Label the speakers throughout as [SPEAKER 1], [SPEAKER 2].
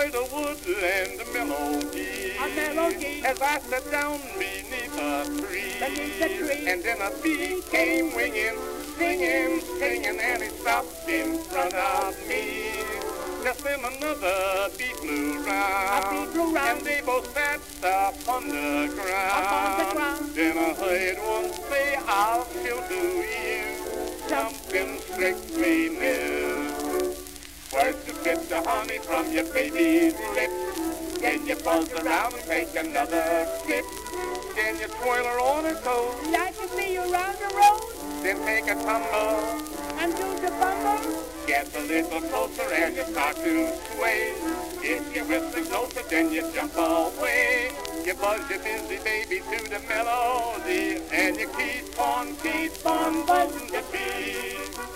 [SPEAKER 1] heard a woodland melody.
[SPEAKER 2] A melody.
[SPEAKER 1] As I sat down beneath a tree.
[SPEAKER 2] Beneath the tree.
[SPEAKER 1] And then a bee came winging, singing, singing, and it stopped in front of me. Just then another bee flew round.
[SPEAKER 2] A bee flew round.
[SPEAKER 1] And they both sat upon the ground.
[SPEAKER 2] Upon the ground.
[SPEAKER 1] Then I heard one say, I'll show to you something strictly new. First you sip the honey from your baby's lips. Then you buzz around and take another sip. Then you twirl her on her toes.
[SPEAKER 2] Like to see you round the road.
[SPEAKER 1] Then take a tumble.
[SPEAKER 2] And do the bumble.
[SPEAKER 1] Get a little closer and you start to sway. If you whistle closer, then you jump away. You buzz your busy baby to the melody, and you keep on buzzing the bee.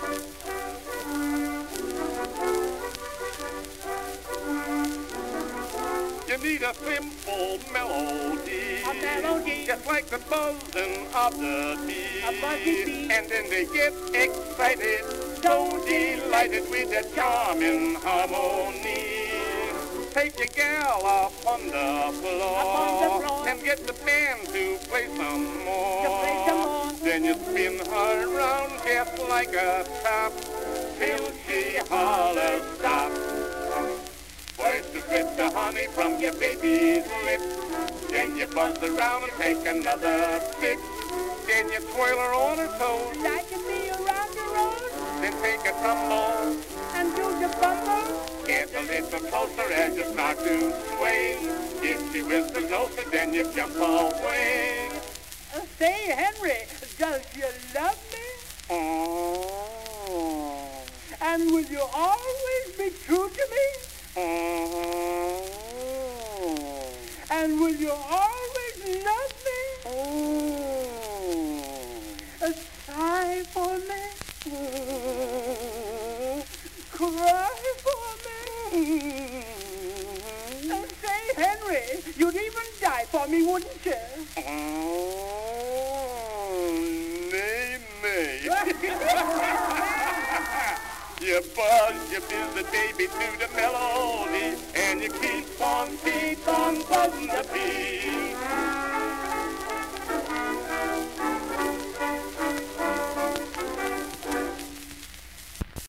[SPEAKER 1] You need a simple melody,
[SPEAKER 2] A melody.
[SPEAKER 1] just like the buzzing of the bee.
[SPEAKER 2] A buzzing bee.
[SPEAKER 1] And then they get excited, so delighted with their charming harmony. Take your gal up on the floor, and get the band to play some more. Then you spin her around just like a top, till she hollers stop. First you sip the honey from your baby's lips, then you buzz around and take another sip. Then you twirl her on her toes,
[SPEAKER 2] Like to see you round the road.
[SPEAKER 1] then take a tumble.
[SPEAKER 2] And do the bumble.
[SPEAKER 1] Get a little closer as you start to sway. If she whispers closer, then you jump away.
[SPEAKER 2] Say, Henry, does you love me?
[SPEAKER 1] Oh.
[SPEAKER 2] And will you always be true to me?
[SPEAKER 1] Oh.
[SPEAKER 2] And will you always love me?
[SPEAKER 1] Oh.
[SPEAKER 2] Sigh for me. Cry for me. And say, Henry, you'd even die for me, wouldn't you?
[SPEAKER 1] Nay, nay. You buzz your busy baby to the melody, and you keep on buzzing the bee.